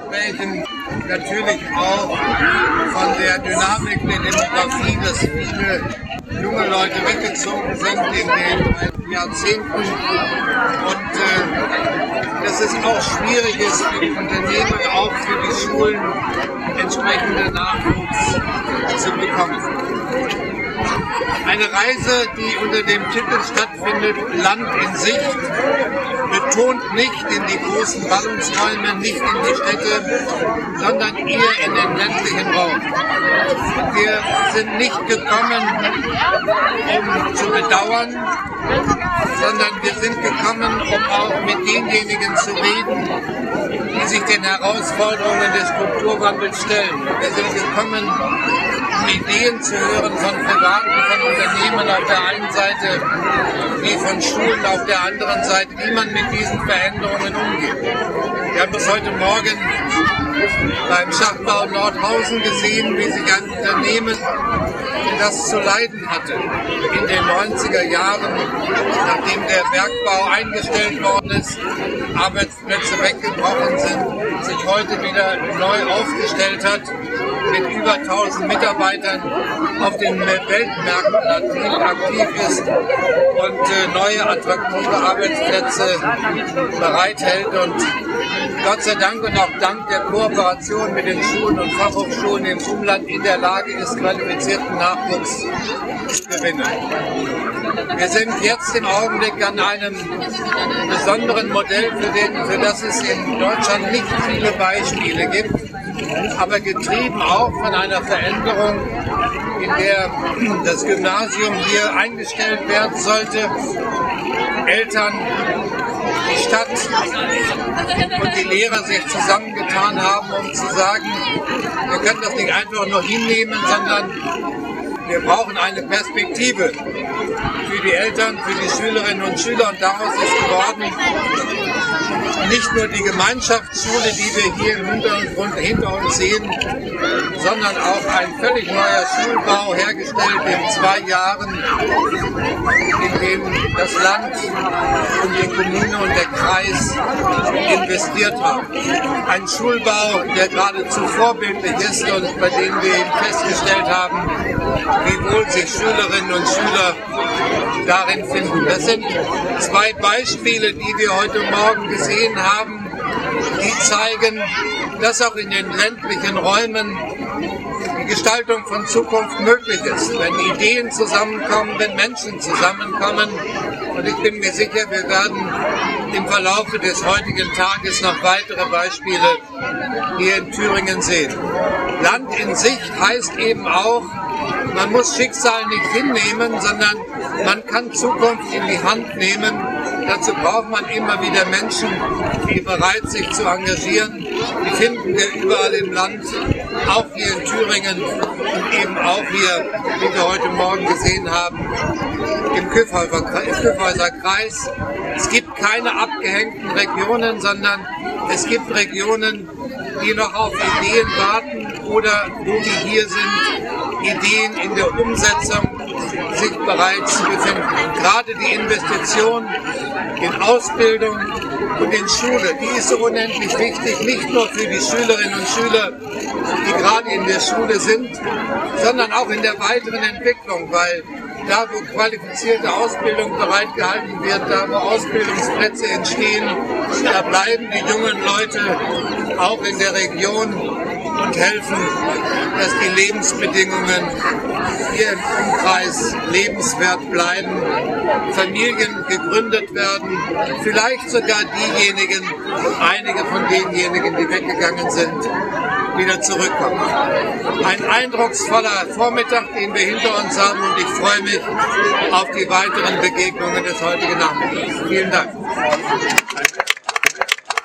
sprechen natürlich auch von der Dynamik der Demografie, dass viele junge Leute weggezogen sind in den Jahrzehnten und dass es auch schwierig ist für die Unternehmen, auch für die Schulen entsprechende Nachwuchs zu bekommen. Eine Reise, die unter dem Titel stattfindet, Land in Sicht, betont nicht in die großen Ballungsräume, nicht in die Städte, sondern eher in den ländlichen Raum. Wir sind nicht gekommen, um zu bedauern, sondern wir sind gekommen, um auch mit denjenigen zu reden, die sich den Herausforderungen des Strukturwandels stellen. Wir sind gekommen, um Ideen zu hören von Privaten, von Unternehmen auf der einen Seite, wie von Schulen auf der anderen Seite, wie man mit diesen Veränderungen umgeht. Wir haben das heute Morgen beim Schachtbau Nordhausen gesehen, wie sich ein Unternehmen, das zu leiden hatte in den 90er Jahren, nachdem der Bergbau eingestellt worden ist, Arbeitsplätze weggebrochen sind, sich heute wieder neu aufgestellt hat, mit über 1000 Mitarbeitern auf den Weltmärkten aktiv ist und neue attraktive Arbeitsplätze bereithält und Gott sei Dank und auch dank der Kooperation mit den Schulen und Fachhochschulen im Umland in der Lage ist, qualifizierten Nachwuchs zu gewinnen. Wir sind jetzt im Augenblick an einem besonderen Modell, für das es in Deutschland nicht viele Beispiele gibt, aber getrieben auch von einer Veränderung, in der das Gymnasium hier eingestellt werden sollte. Eltern, die Stadt und die Lehrer sich zusammengetan haben, um zu sagen, wir können das nicht einfach nur hinnehmen, sondern wir brauchen eine Perspektive für die Eltern, für die Schülerinnen und Schüler. Und daraus ist geworden, nicht nur die Gemeinschaftsschule, die wir hier im Hintergrund hinter uns sehen, sondern auch ein völlig neuer Schulbau hergestellt in 2 Jahren, in dem das Land und die Kommune und der Kreis investiert haben. Ein Schulbau, der geradezu vorbildlich ist und bei dem wir eben festgestellt haben, wie wohl sich Schülerinnen und Schüler darin finden. Das sind 2 Beispiele, die wir heute Morgen gesehen haben, die zeigen, dass auch in den ländlichen Räumen die Gestaltung von Zukunft möglich ist, wenn Ideen zusammenkommen, wenn Menschen zusammenkommen. Und ich bin mir sicher, wir werden im Verlaufe des heutigen Tages noch weitere Beispiele hier in Thüringen sehen. Land in Sicht heißt eben auch, man muss Schicksal nicht hinnehmen, sondern man kann Zukunft in die Hand nehmen. Dazu braucht man immer wieder Menschen, die bereit sind, sich zu engagieren. Die finden wir überall im Land, auch hier in Thüringen und eben auch hier, wie wir heute Morgen gesehen haben, im Kyffhäuser Kreis. Es gibt keine abgehängten Regionen, sondern es gibt Regionen, die noch auf Ideen warten oder wo wir hier sind, Ideen in der Umsetzung sich bereits befinden. Und gerade die Investition in Ausbildung und in Schule, die ist so unendlich wichtig, nicht nur für die Schülerinnen und Schüler, die gerade in der Schule sind, sondern auch in der weiteren Entwicklung, weil da, wo qualifizierte Ausbildung bereitgehalten wird, da, wo Ausbildungsplätze entstehen, da bleiben die jungen Leute auch in der Region und helfen, dass die Lebensbedingungen hier im Umkreis lebenswert bleiben, Familien gegründet werden, vielleicht sogar einige von denjenigen, die weggegangen sind, wieder zurückkommen. Ein eindrucksvoller Vormittag, den wir hinter uns haben, und ich freue mich auf die weiteren Begegnungen des heutigen Nachmittags. Vielen Dank.